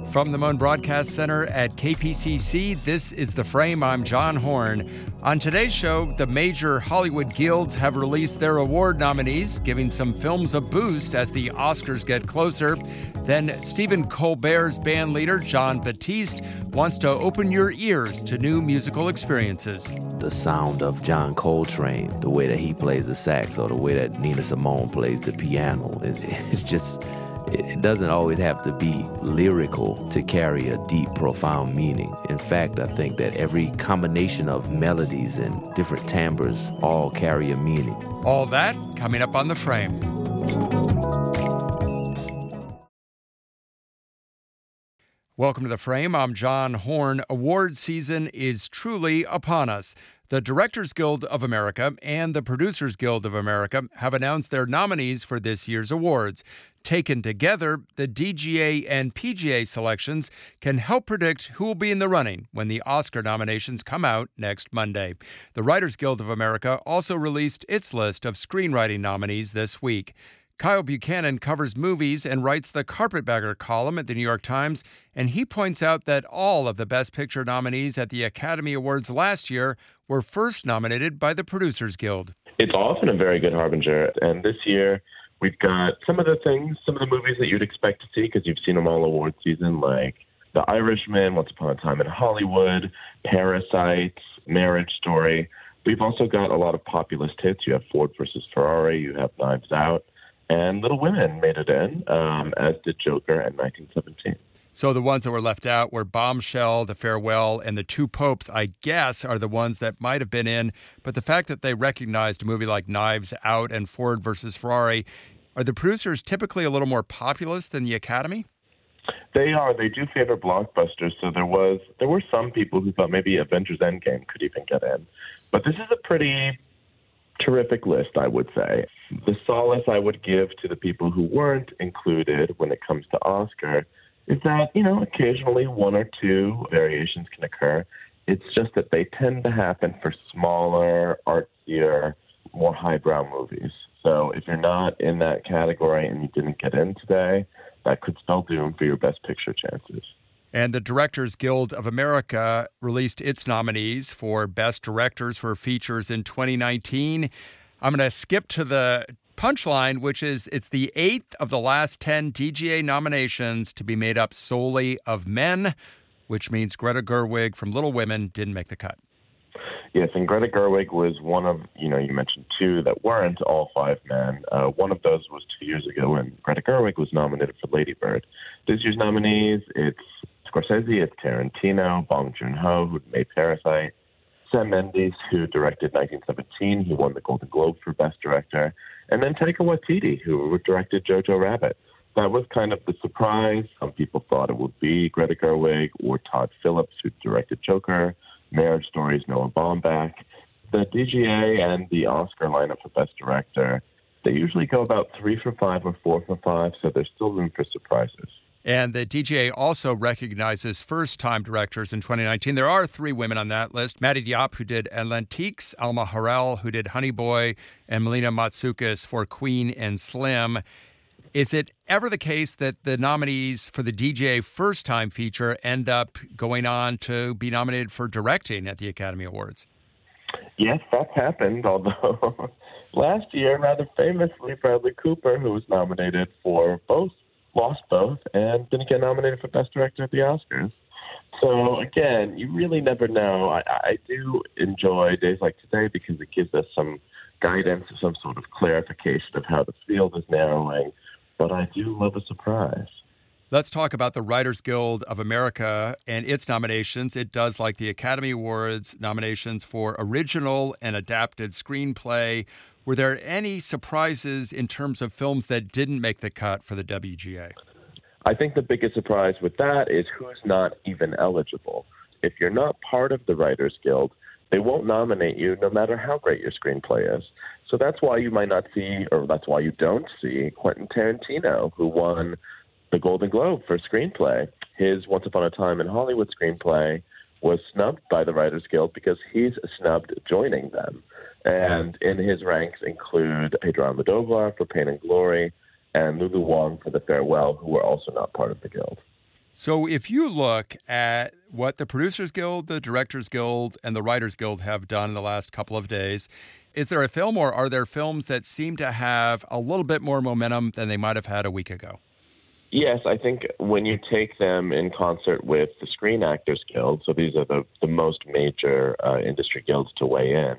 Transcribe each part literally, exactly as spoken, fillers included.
From the Moan Broadcast Center at K P C C, this is The Frame. I'm John Horn. On today's show, the major Hollywood guilds have released their award nominees, giving some films a boost as the Oscars get closer. Then Stephen Colbert's band leader, Jon Batiste, wants to open your ears to new musical experiences. The sound of John Coltrane, the way that he plays the sax, or the way that Nina Simone plays the piano, it, it's just... It doesn't always have to be lyrical to carry a deep, profound meaning. In fact, I think that every combination of melodies and different timbres all carry a meaning. All that coming up on The Frame. Welcome to The Frame. I'm John Horn. Award season is truly upon us. The Directors Guild of America and the Producers Guild of America have announced their nominees for this year's awards. Taken together, the D G A and P G A selections can help predict who will be in the running when the Oscar nominations come out next Monday. The Writers Guild of America also released its list of screenwriting nominees this week. Kyle Buchanan covers movies and writes the Carpetbagger column at the New York Times, and he points out that all of the Best Picture nominees at the Academy Awards last year were first nominated by the Producers Guild. It's often a very good harbinger, and this year we've got some of the things, some of the movies that you'd expect to see because you've seen them all award season, like The Irishman, Once Upon a Time in Hollywood, Parasite, Marriage Story. We've also got a lot of populist hits. You have Ford versus Ferrari, you have Knives Out, and Little Women made it in, um, as did Joker and nineteen seventeen. So the ones that were left out were Bombshell, The Farewell, and The Two Popes, I guess, are the ones that might have been in. But the fact that they recognized a movie like Knives Out and Ford versus Ferrari, are the producers typically a little more populist than the Academy? They are. They do favor blockbusters. So there was there were some people who thought maybe Avengers Endgame could even get in. But this is a pretty terrific list, I would say. The solace I would give to the people who weren't included when it comes to Oscar is that, you know, occasionally one or two variations can occur. It's just that they tend to happen for smaller, artsier, more highbrow movies. So if you're not in that category and you didn't get in today, that could spell doom for your Best Picture chances. And the Directors Guild of America released its nominees for Best Directors for Features in twenty nineteen. I'm going to skip to the punchline, which is it's the eighth of the last ten D G A nominations to be made up solely of men, which means Greta Gerwig from Little Women didn't make the cut. Yes, and Greta Gerwig was one of, you know, you mentioned two that weren't all five men. Uh, one of those was two years ago when Greta Gerwig was nominated for Lady Bird. This year's nominees, it's Scorsese, it's Tarantino, Bong Joon-ho, who made Parasite, Sam Mendes, who directed nineteen seventeen, he won the Golden Globe for Best Director, and then Taika Waititi, who directed Jojo Rabbit. That was kind of the surprise. Some people thought it would be Greta Gerwig or Todd Phillips, who directed Joker, Marriage Story's Noah Baumbach. The D G A and the Oscar lineup for Best Director, they usually go about three for five or four for five, so there's still room for surprises. And the D G A also recognizes first-time directors in twenty nineteen. There are three women on that list. Mati Diop, who did Atlantiques, Alma Har'el, who did Honey Boy, and Melina Matsoukas for Queen and Slim. Is it ever the case that the nominees for the D G A first-time feature end up going on to be nominated for directing at the Academy Awards? Yes, that's happened, although last year, rather famously, Bradley Cooper, who was nominated for both, lost both, and didn't get nominated for Best Director at the Oscars. So, again, you really never know. I, I do enjoy days like today because it gives us some guidance, some sort of clarification of how the field is narrowing. But I do love a surprise. Let's talk about the Writers Guild of America and its nominations. It does like the Academy Awards nominations for original and adapted screenplay. Were there any surprises in terms of films that didn't make the cut for the W G A? I think the biggest surprise with that is who's not even eligible. If you're not part of the Writers Guild, they won't nominate you no matter how great your screenplay is. So that's why you might not see, or that's why you don't see, Quentin Tarantino, who won the Golden Globe for screenplay. His Once Upon a Time in Hollywood screenplay was snubbed by the Writers Guild because he's snubbed joining them. And in his ranks include Pedro Almodovar for Pain and Glory and Lulu Wang for The Farewell, who were also not part of the Guild. So if you look at what the Producers Guild, the Directors Guild, and the Writers Guild have done in the last couple of days, is there a film or are there films that seem to have a little bit more momentum than they might have had a week ago? Yes, I think when you take them in concert with the Screen Actors Guild, so these are the, the most major uh, industry guilds to weigh in,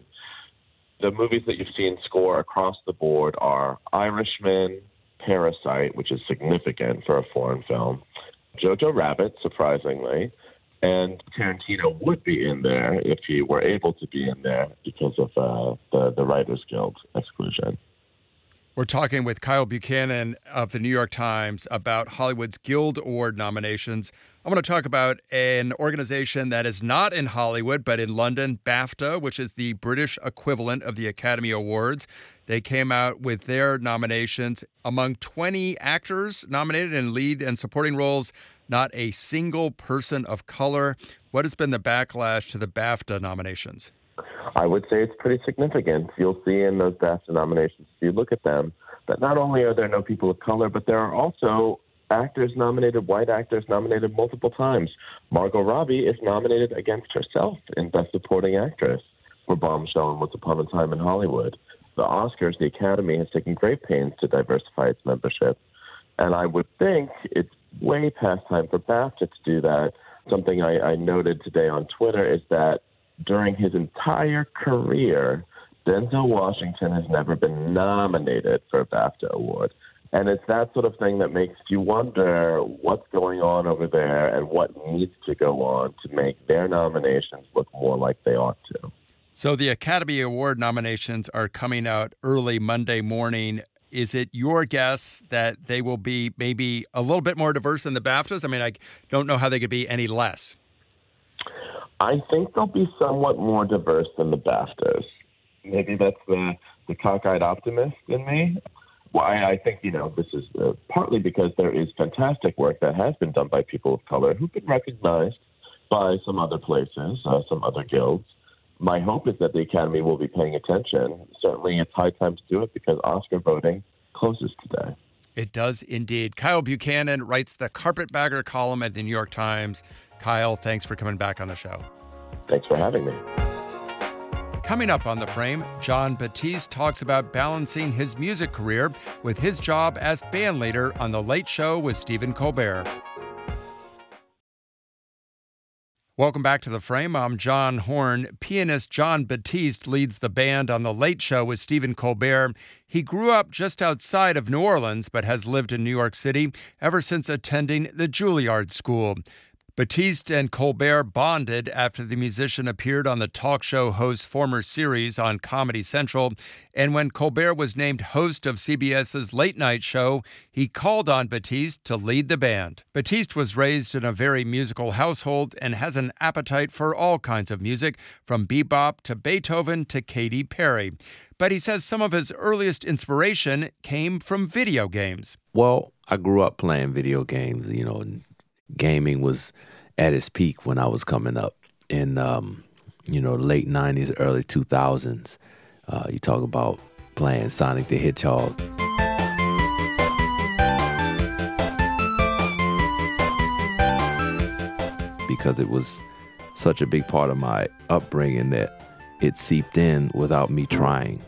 the movies that you've seen score across the board are Irishman, Parasite, which is significant for a foreign film, Jojo Rabbit, surprisingly, and Tarantino would be in there if he were able to be in there because of uh, the, the Writers Guild exclusion. We're talking with Kyle Buchanan of the New York Times about Hollywood's Guild Award nominations. I want to talk about an organization that is not in Hollywood, but in London, BAFTA, which is the British equivalent of the Academy Awards. They came out with their nominations. Among twenty actors nominated in lead and supporting roles, not a single person of color. What has been the backlash to the BAFTA nominations? I would say it's pretty significant. You'll see in those BAFTA nominations, if you look at them, that not only are there no people of color, but there are also actors nominated, white actors nominated multiple times. Margot Robbie is nominated against herself in Best Supporting Actress for Bombshell and Once Upon a Time in Hollywood. The Oscars, the Academy, has taken great pains to diversify its membership. And I would think it's way past time for BAFTA to do that. Something I, I noted today on Twitter is that during his entire career, Denzel Washington has never been nominated for a BAFTA award. And it's that sort of thing that makes you wonder what's going on over there and what needs to go on to make their nominations look more like they ought to. So the Academy Award nominations are coming out early Monday morning. Is it your guess that they will be maybe a little bit more diverse than the BAFTAs? I mean, I don't know how they could be any less. I think they'll be somewhat more diverse than the BAFTAs. Maybe that's the, the cockeyed optimist in me. Well, I, I think, you know, this is uh, partly because there is fantastic work that has been done by people of color who've been recognized by some other places, uh, some other guilds. My hope is that the Academy will be paying attention. Certainly it's high time to do it because Oscar voting closes today. It does indeed. Kyle Buchanan writes the Carpetbagger column at the New York Times. Kyle, thanks for coming back on the show. Thanks for having me. Coming up on The Frame, Jon Batiste talks about balancing his music career with his job as bandleader on The Late Show with Stephen Colbert. Welcome back to The Frame. I'm John Horn. Pianist Jon Batiste leads the band on The Late Show with Stephen Colbert. He grew up just outside of New Orleans, but has lived in New York City ever since attending the Juilliard School. Batiste and Colbert bonded after the musician appeared on the talk show host's former series on Comedy Central, and when Colbert was named host of CBS's Late Night Show, he called on Batiste to lead the band. Batiste was raised in a very musical household and has an appetite for all kinds of music, from bebop to Beethoven to Katy Perry. But he says some of his earliest inspiration came from video games. Well, I grew up playing video games, you know, and gaming was at its peak when I was coming up in, um, you know, late nineties, early two thousands. Uh, you talk about playing Sonic the Hedgehog. Because it was such a big part of my upbringing that it seeped in without me trying.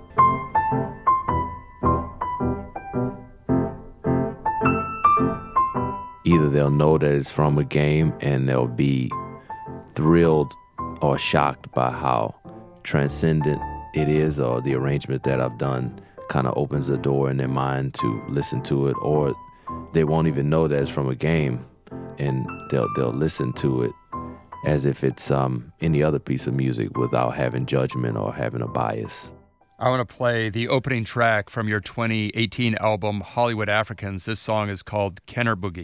Either they'll know that it's from a game and they'll be thrilled or shocked by how transcendent it is, or the arrangement that I've done kind of opens the door in their mind to listen to it, or they won't even know that it's from a game and they'll they'll listen to it as if it's um, any other piece of music without having judgment or having a bias. I want to play the opening track from your twenty eighteen album, Hollywood Africans. This song is called Kenner Boogie.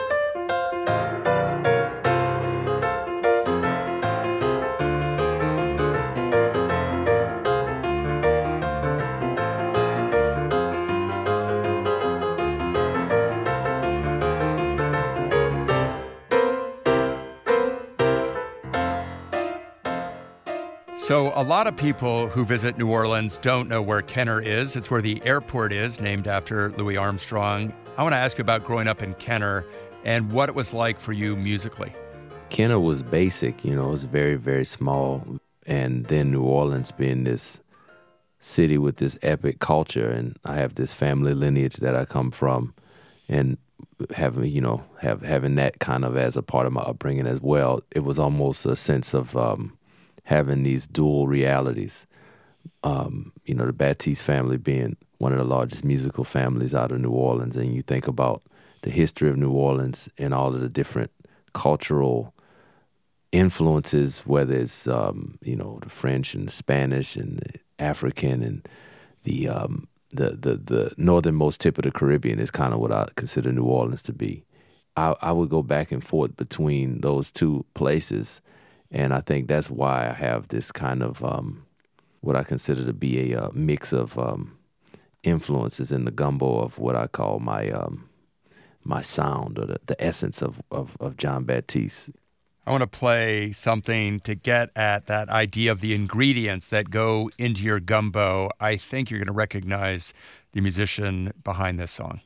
So a lot of people who visit New Orleans don't know where Kenner is. It's where the airport is, named after Louis Armstrong. I want to ask you about growing up in Kenner. and what it was like for you musically. Kenner was basic, you know, it was very, very small. And then New Orleans being this city with this epic culture, and I have this family lineage that I come from, and having, you know, have having that kind of as a part of my upbringing as well, it was almost a sense of um, having these dual realities. Um, you know, the Baptiste family being one of the largest musical families out of New Orleans, and you think about the history of New Orleans and all of the different cultural influences, whether it's, um, you know, the French and the Spanish and the African and the, um, the, the, the northernmost tip of the Caribbean is kind of what I consider New Orleans to be. I, I would go back and forth between those two places, and I think that's why I have this kind of um, what I consider to be a uh, mix of um, influences in the gumbo of what I call my um, my sound, or the, the essence of, of, of Jon Batiste. I want to play something to get at that idea of the ingredients that go into your gumbo. I think you're going to recognize the musician behind this song.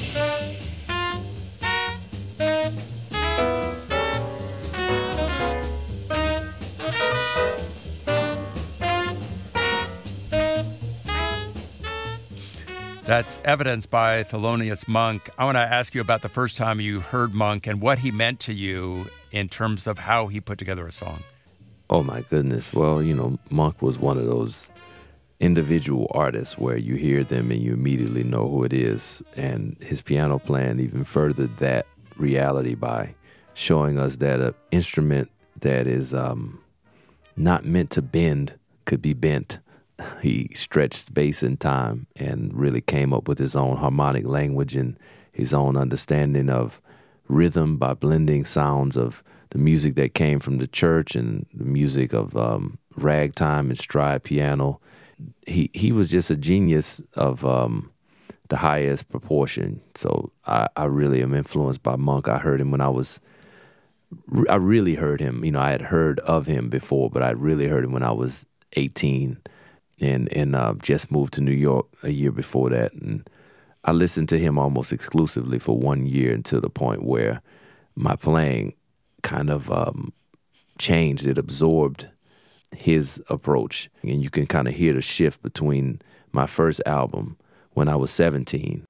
That's Evidence by Thelonious Monk. I want to ask you about the first time you heard Monk and what he meant to you in terms of how he put together a song. Oh, my goodness. Well, you know, Monk was one of those individual artists where you hear them and you immediately know who it is. And his piano playing even furthered that reality by showing us that an instrument that is um, not meant to bend could be bent. He stretched space and time and really came up with his own harmonic language and his own understanding of rhythm by blending sounds of the music that came from the church and the music of um, ragtime and stride piano. He he was just a genius of um, the highest proportion. So I, I really am influenced by Monk. I heard him when I was, I really heard him. You know, I had heard of him before, but I really heard him when I was eighteen. And and uh, just moved to New York a year before that, and I listened to him almost exclusively for one year until the point where my playing kind of um, changed. It absorbed his approach, and you can kind of hear the shift between my first album when I was seventeen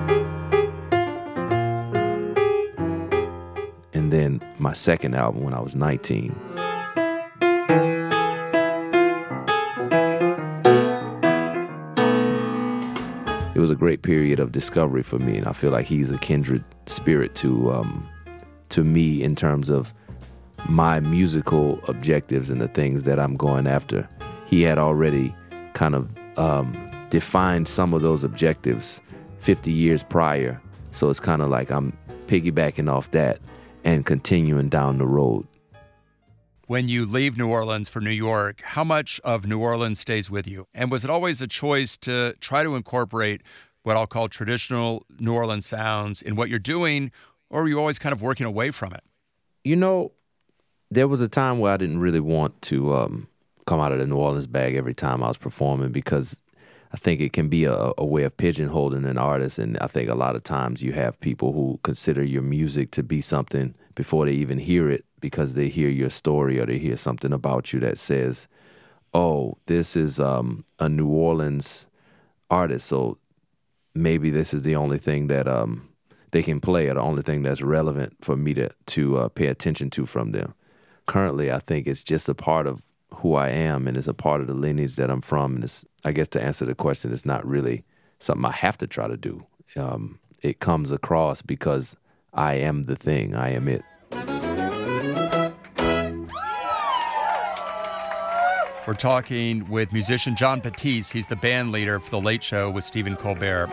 and then my second album when I was nineteen. It was a great period of discovery for me, and I feel like he's a kindred spirit to um, to me in terms of my musical objectives and the things that I'm going after. He had already kind of um, defined some of those objectives fifty years prior, so it's kind of like I'm piggybacking off that and continuing down the road. When you leave New Orleans for New York, how much of New Orleans stays with you? And was it always a choice to try to incorporate what I'll call traditional New Orleans sounds in what you're doing, or were you always kind of working away from it? You know, there was a time where I didn't really want to um, come out of the New Orleans bag every time I was performing, because I think it can be a, a way of pigeonholing an artist. And I think a lot of times you have people who consider your music to be something before they even hear it, because they hear your story or they hear something about you that says, oh, this is um, a New Orleans artist, so maybe this is the only thing that um, they can play, or the only thing that's relevant for me to, to uh, pay attention to from them. Currently, I think it's just a part of who I am, and it's a part of the lineage that I'm from. And it's, I guess to answer the question, it's not really something I have to try to do. Um, it comes across because I am the thing. I am it. We're talking with musician Jon Batiste. He's the band leader for The Late Show with Stephen Colbert.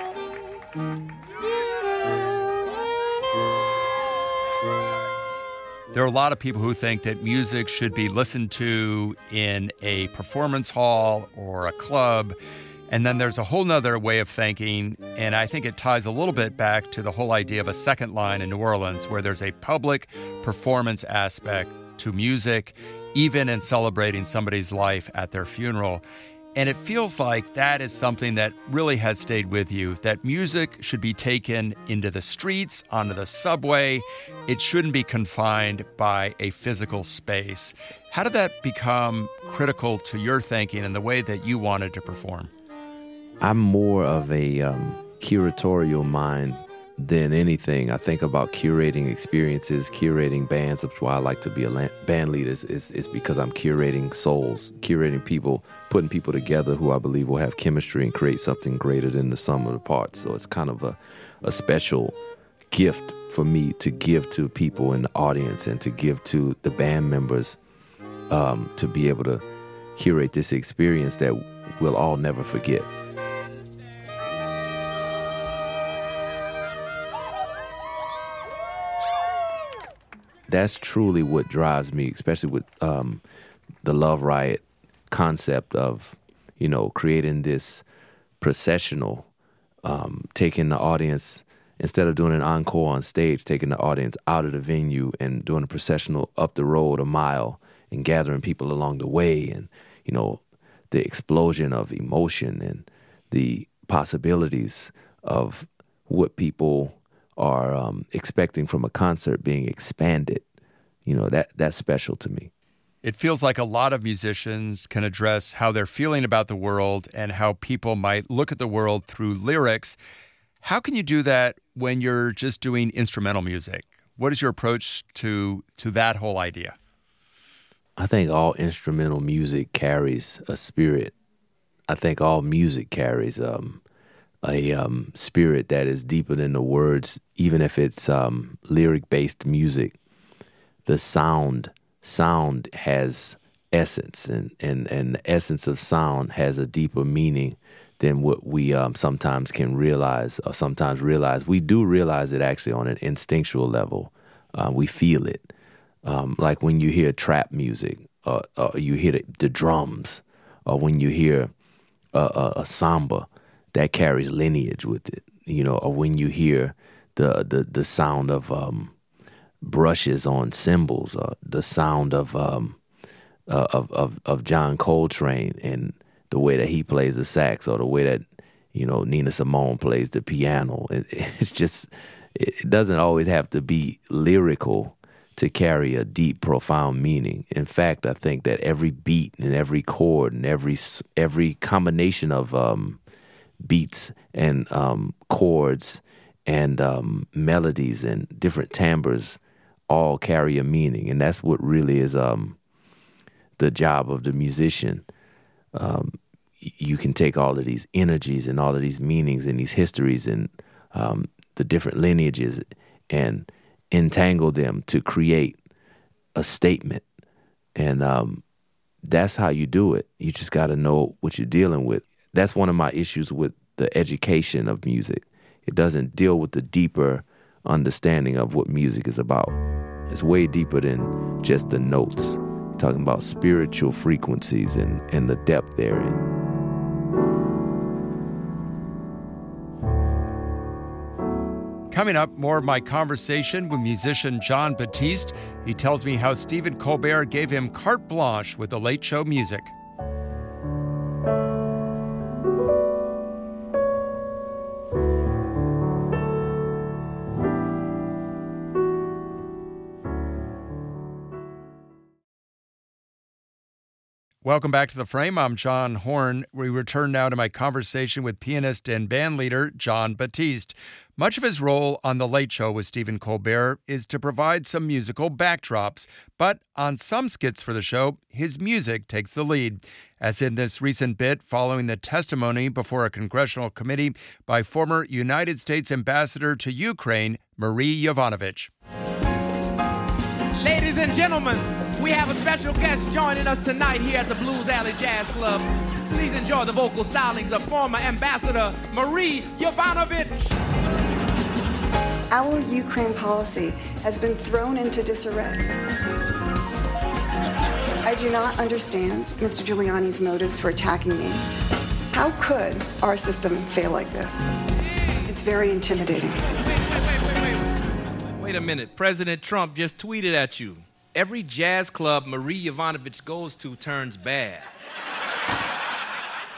There are a lot of people who think that music should be listened to in a performance hall or a club. And then there's a whole nother way of thinking, and I think it ties a little bit back to the whole idea of a second line in New Orleans, where there's a public performance aspect to music, even in celebrating somebody's life at their funeral. And it feels like that is something that really has stayed with you, that music should be taken into the streets, onto the subway. It shouldn't be confined by a physical space. How did that become critical to your thinking and the way that you wanted to perform? I'm more of a um, curatorial mind than anything. I think about curating experiences, curating bands. That's why I like to be a band leader. Is is because I'm curating souls, curating people, putting people together who I believe will have chemistry and create something greater than the sum of the parts. So it's kind of a, a special gift for me to give to people in the audience and to give to the band members um, to be able to curate this experience that we'll all never forget. That's truly what drives me, especially with um, the Love Riot concept of, you know, creating this processional, um, taking the audience, instead of doing an encore on stage, taking the audience out of the venue and doing a processional up the road a mile and gathering people along the way, and, you know, the explosion of emotion and the possibilities of what people are um, expecting from a concert being expanded. You know, that that's special to me. It feels like a lot of musicians can address how they're feeling about the world and how people might look at the world through lyrics. How can you do that when you're just doing instrumental music? What is your approach to to that whole idea? I think all instrumental music carries a spirit. I think all music carries um, a um, spirit that is deeper than the words, even if it's um, lyric-based music. The sound sound has essence, and, and, and the essence of sound has a deeper meaning than what we um, sometimes can realize, or sometimes realize. We do realize it actually on an instinctual level. Uh, we feel it. Um, like when you hear trap music, or, or you hear the, the drums, or when you hear a, a, a samba that carries lineage with it, you know, or when you hear the the, the sound of um, brushes on cymbals, or the sound of, um, uh, of of of John Coltrane and the way that he plays the sax, or the way that, you know, Nina Simone plays the piano. It, it's just, it doesn't always have to be lyrical to carry a deep, profound meaning. In fact, I think that every beat and every chord and every every combination of um, beats and um, chords and um, melodies and different timbres all carry a meaning, and that's what really is um, the job of the musician. Um, you can take all of these energies and all of these meanings and these histories and um, the different lineages and entangle them to create a statement. And um, that's how you do it. You just got to know what you're dealing with. That's one of my issues with the education of music. It doesn't deal with the deeper understanding of what music is about. It's way deeper than just the notes. You're talking about spiritual frequencies and, and the depth therein. Coming up, more of my conversation with musician Jon Batiste. He tells me how Stephen Colbert gave him carte blanche with the Late Show music. Welcome back to The Frame. I'm John Horn. We return now to my conversation with pianist and bandleader Jon Batiste. Much of his role on The Late Show with Stephen Colbert is to provide some musical backdrops, but on some skits for the show, his music takes the lead, as in this recent bit following the testimony before a congressional committee by former United States Ambassador to Ukraine, Marie Yovanovitch. Ladies and gentlemen, we have a special guest joining us tonight here at the Blues Alley Jazz Club. Please enjoy the vocal stylings of former Ambassador Marie Yovanovitch. Our Ukraine policy has been thrown into disarray. I do not understand Mister Giuliani's motives for attacking me. How could our system fail like this? It's very intimidating. Wait, wait, wait, wait, wait. Wait a minute. President Trump just tweeted at you. Every jazz club Marie Yovanovitch goes to turns bad.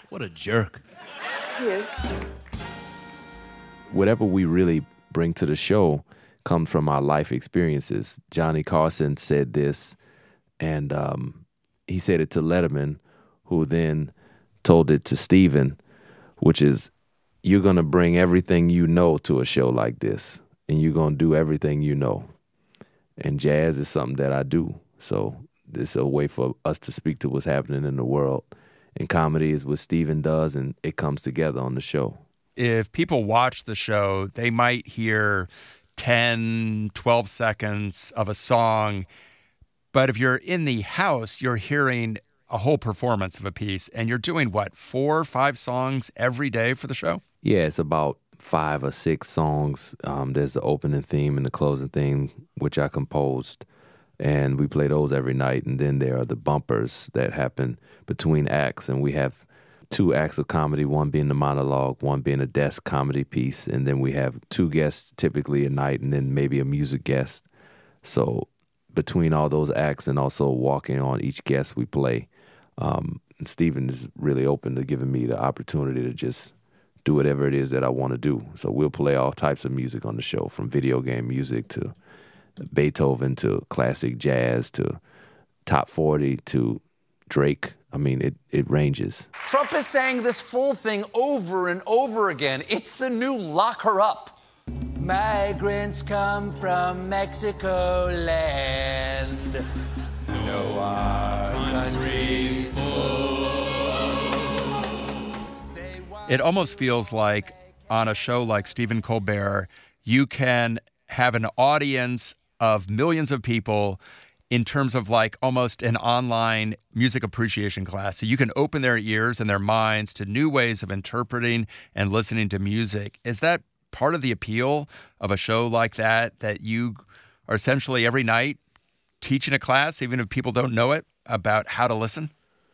What a jerk. He is. Whatever we really bring to the show comes from our life experiences. Johnny Carson said this, and um, he said it to Letterman, who then told it to Stephen, which is, you're going to bring everything you know to a show like this, and you're going to do everything you know. And jazz is something that I do. So it's a way for us to speak to what's happening in the world. And comedy is what Stephen does, and it comes together on the show. If people watch the show, they might hear ten, twelve seconds of a song. But if you're in the house, you're hearing a whole performance of a piece. And you're doing, what, four or five songs every day for the show? Yeah, it's about five or six songs. Um, there's the opening theme and the closing theme, which I composed. And we play those every night. And then there are the bumpers that happen between acts. And we have two acts of comedy, one being the monologue, one being a desk comedy piece. And then we have two guests typically a night, and then maybe a music guest. So between all those acts and also walking on each guest we play, um, Stephen is really open to giving me the opportunity to just do whatever it is that I want to do. So we'll play all types of music on the show, from video game music to Beethoven to classic jazz to top forty to Drake. I mean, it, it ranges. Trump is saying this full thing over and over again. It's the new lock her up. Migrants come from Mexico land. No, our country's full. It almost feels like on a show like Stephen Colbert, you can have an audience of millions of people in terms of like almost an online music appreciation class. So you can open their ears and their minds to new ways of interpreting and listening to music. Is that part of the appeal of a show like that, that you are essentially every night teaching a class, even if people don't know it, about how to listen?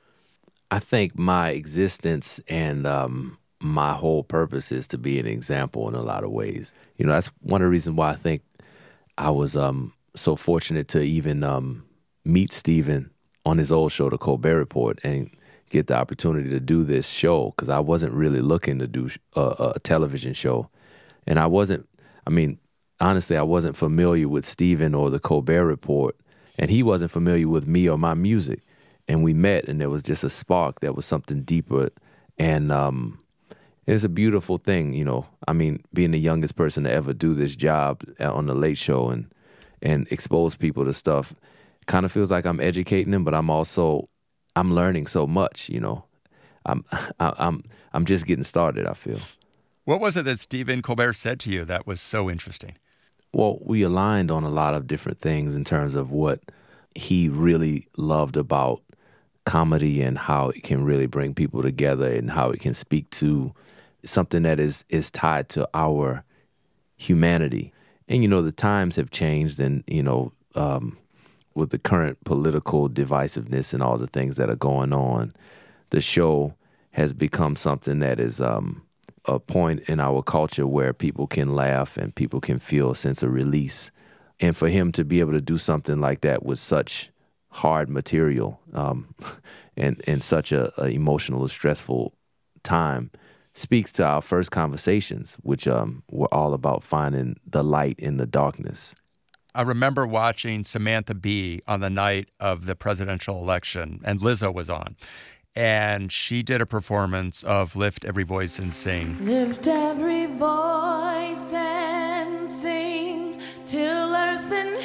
I think my existence and um, my whole purpose is to be an example in a lot of ways. You know, that's one of the reasons why I think I was um, so fortunate to even um, meet Stephen on his old show, The Colbert Report, and get the opportunity to do this show, because I wasn't really looking to do a, a television show. And I wasn't, I mean, honestly, I wasn't familiar with Stephen or The Colbert Report, and he wasn't familiar with me or my music. And we met, and there was just a spark. There was something deeper. And um, it's a beautiful thing, you know. I mean, being the youngest person to ever do this job on The Late Show and and expose people to stuff, kind of feels like I'm educating them, but I'm also, I'm learning so much, you know. I'm I, I'm I'm just getting started, I feel. What was it that Stephen Colbert said to you that was so interesting? Well, we aligned on a lot of different things in terms of what he really loved about comedy and how it can really bring people together and how it can speak to something that is is tied to our humanity. And, you know, the times have changed, and, you know, um, with the current political divisiveness and all the things that are going on, the show has become something that is um, a point in our culture where people can laugh and people can feel a sense of release. And for him to be able to do something like that with such hard material um, and, and such a, a emotional, stressful time speaks to our first conversations, which um, were all about finding the light in the darkness. I remember watching Samantha Bee on the night of the presidential election, and Lizzo was on. And she did a performance of Lift Every Voice and Sing. Lift every voice and sing till earth and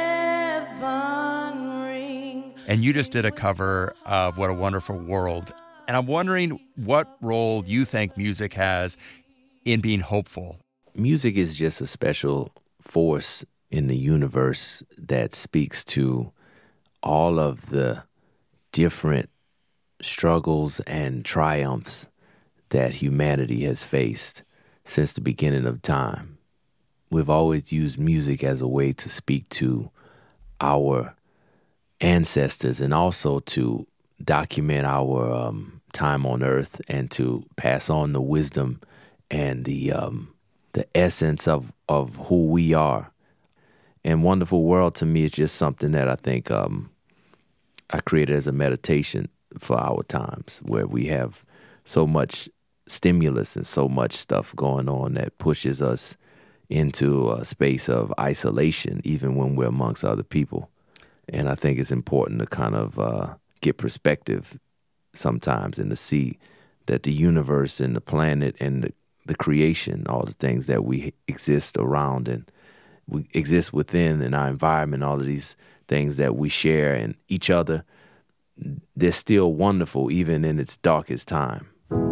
heaven ring. And you just did a cover of What a Wonderful World. And I'm wondering what role you think music has in being hopeful. Music is just a special force in the universe that speaks to all of the different struggles and triumphs that humanity has faced since the beginning of time. We've always used music as a way to speak to our ancestors and also to document our um, time on earth and to pass on the wisdom and the um, the essence of, of who we are. And Wonderful World to me is just something that I think um, I created as a meditation for our times, where we have so much stimulus and so much stuff going on that pushes us into a space of isolation, even when we're amongst other people. And I think it's important to kind of uh, get perspective sometimes and to see that the universe and the planet and the, the creation, all the things that we exist around and we exist within in our environment, all of these things that we share and each other, they're still wonderful even in its darkest time.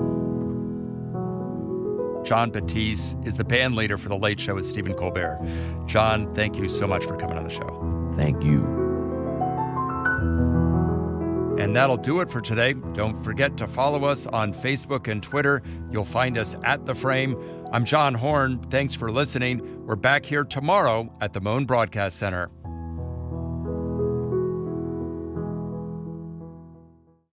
Jon Batiste is the band leader for The Late Show with Stephen Colbert. Jon, thank you so much for coming on the show. Thank you. And that'll do it for today. Don't forget to follow us on Facebook and Twitter. You'll find us at The Frame. I'm John Horn. Thanks for listening. We're back here tomorrow at the Moan Broadcast Center.